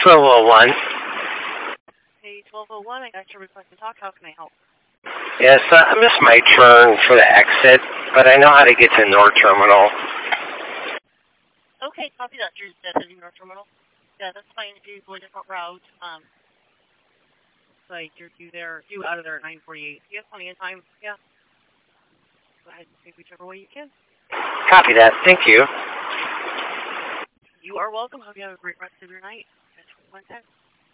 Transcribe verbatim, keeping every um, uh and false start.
twelve oh one. Hey, twelve oh one, I got your request to talk. How can I help? Yes, uh, I missed my turn for the exit, but I know how to get to North Terminal. Okay, copy that. You're definitely North Terminal. Yeah, that's fine if you go a different route. Um, like you're due there, due out of there at nine forty-eight. You have plenty of time. Yeah. Go ahead and take whichever way you can. Copy that. Thank you. You are welcome. Hope you have a great rest of your night. That's one time.